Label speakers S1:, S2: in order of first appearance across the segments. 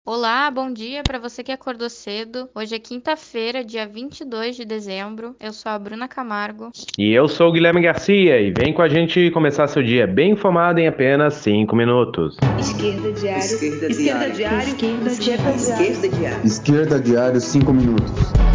S1: Olá, bom dia para você que acordou cedo. Hoje é quinta-feira, dia 22 de dezembro. Eu sou a Bruna Camargo.
S2: E eu sou o Guilherme Garcia e vem com a gente começar seu dia bem informado em apenas 5 minutos.
S3: Esquerda Diário. Esquerda Diário. Esquerda Diário.
S4: Esquerda Diário, 5 minutos.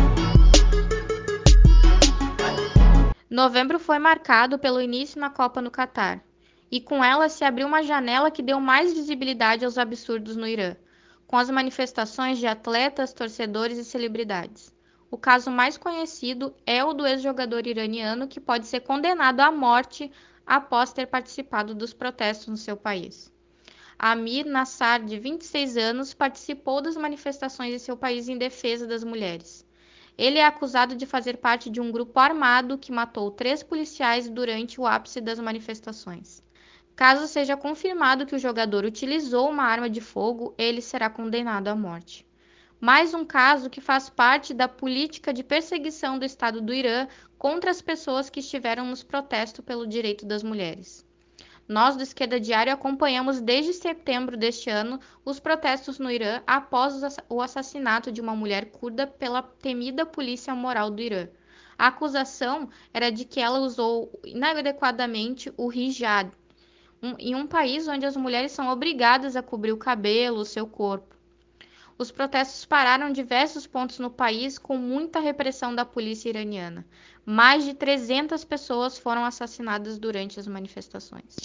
S1: Novembro foi marcado pelo início na Copa no Catar, e com ela se abriu uma janela que deu mais visibilidade aos absurdos no Irã, com as manifestações de atletas, torcedores e celebridades. O caso mais conhecido é o do ex-jogador iraniano que pode ser condenado à morte após ter participado dos protestos no seu país. Amir Nassar, de 26 anos, participou das manifestações em seu país em defesa das mulheres. Ele é acusado de fazer parte de um grupo armado que matou 3 policiais durante o ápice das manifestações. Caso seja confirmado que o jogador utilizou uma arma de fogo, ele será condenado à morte. Mais um caso que faz parte da política de perseguição do Estado do Irã contra as pessoas que estiveram nos protestos pelo direito das mulheres. Nós, do Esquerda Diário, acompanhamos desde setembro deste ano os protestos no Irã após o assassinato de uma mulher curda pela temida polícia moral do Irã. A acusação era de que ela usou inadequadamente o hijab, em um país onde as mulheres são obrigadas a cobrir o cabelo, o seu corpo. Os protestos pararam em diversos pontos no país com muita repressão da polícia iraniana. Mais de 300 pessoas foram assassinadas durante as manifestações.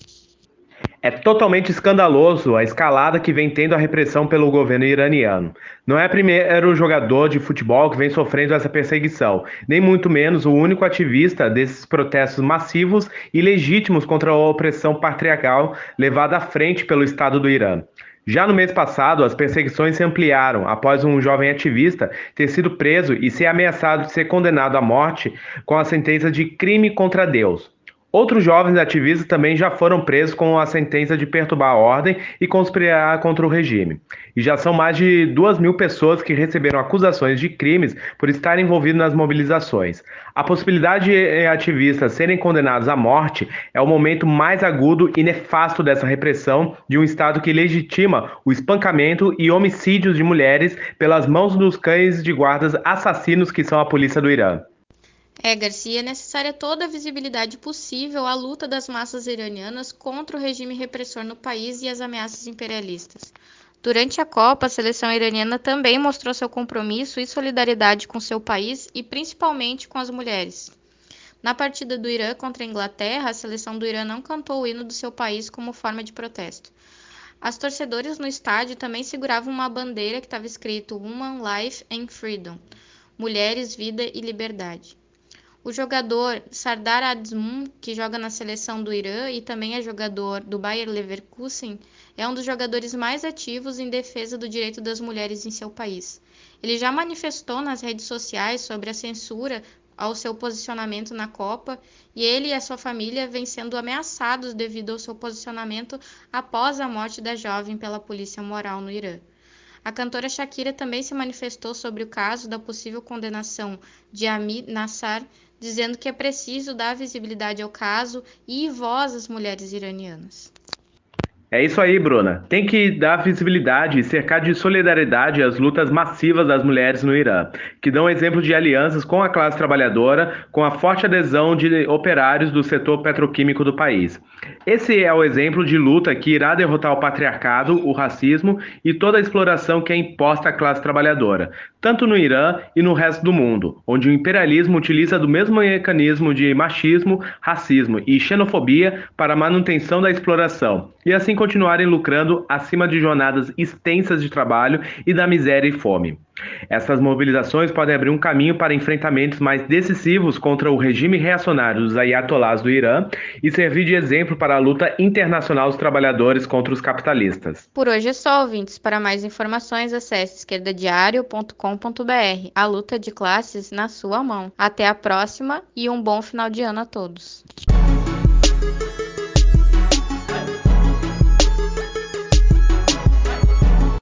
S2: É totalmente escandaloso a escalada que vem tendo a repressão pelo governo iraniano. Não é o primeiro jogador de futebol que vem sofrendo essa perseguição, nem muito menos o único ativista desses protestos massivos e legítimos contra a opressão patriarcal levada à frente pelo Estado do Irã. Já no mês passado, as perseguições se ampliaram após um jovem ativista ter sido preso e ser ameaçado de ser condenado à morte com a sentença de crime contra Deus. Outros jovens ativistas também já foram presos com a sentença de perturbar a ordem e conspirar contra o regime. E já são mais de 2.000 pessoas que receberam acusações de crimes por estarem envolvidos nas mobilizações. A possibilidade de ativistas serem condenados à morte é o momento mais agudo e nefasto dessa repressão de um Estado que legitima o espancamento e homicídios de mulheres pelas mãos dos cães de guardas assassinos que são a polícia do Irã.
S1: Garcia, é necessária toda a visibilidade possível à luta das massas iranianas contra o regime repressor no país e as ameaças imperialistas. Durante a Copa, a seleção iraniana também mostrou seu compromisso e solidariedade com seu país e principalmente com as mulheres. Na partida do Irã contra a Inglaterra, a seleção do Irã não cantou o hino do seu país como forma de protesto. As torcedoras no estádio também seguravam uma bandeira que estava escrito Woman, Life and Freedom, Mulheres, Vida e Liberdade. O jogador Sardar Azmoun, que joga na seleção do Irã e também é jogador do Bayer Leverkusen, é um dos jogadores mais ativos em defesa do direito das mulheres em seu país. Ele já manifestou nas redes sociais sobre a censura ao seu posicionamento na Copa, e ele e a sua família vêm sendo ameaçados devido ao seu posicionamento após a morte da jovem pela polícia moral no Irã. A cantora Shakira também se manifestou sobre o caso da possível condenação de Amir Nassar, dizendo que é preciso dar visibilidade ao caso e voz às mulheres iranianas.
S2: É isso aí, Bruna. Tem que dar visibilidade e cercar de solidariedade as lutas massivas das mulheres no Irã, que dão exemplo de alianças com a classe trabalhadora, com a forte adesão de operários do setor petroquímico do país. Esse é o exemplo de luta que irá derrotar o patriarcado, o racismo e toda a exploração que é imposta à classe trabalhadora, tanto no Irã e no resto do mundo, onde o imperialismo utiliza do mesmo mecanismo de machismo, racismo e xenofobia para a manutenção da exploração, e assim continuarem lucrando acima de jornadas extensas de trabalho e da miséria e fome. Essas mobilizações podem abrir um caminho para enfrentamentos mais decisivos contra o regime reacionário dos ayatolás do Irã e servir de exemplo para a luta internacional dos trabalhadores contra os capitalistas.
S1: Por hoje é só, ouvintes. Para mais informações, acesse esquerdadiario.com.br. A luta de classes na sua mão. Até a próxima e um bom final de ano a todos.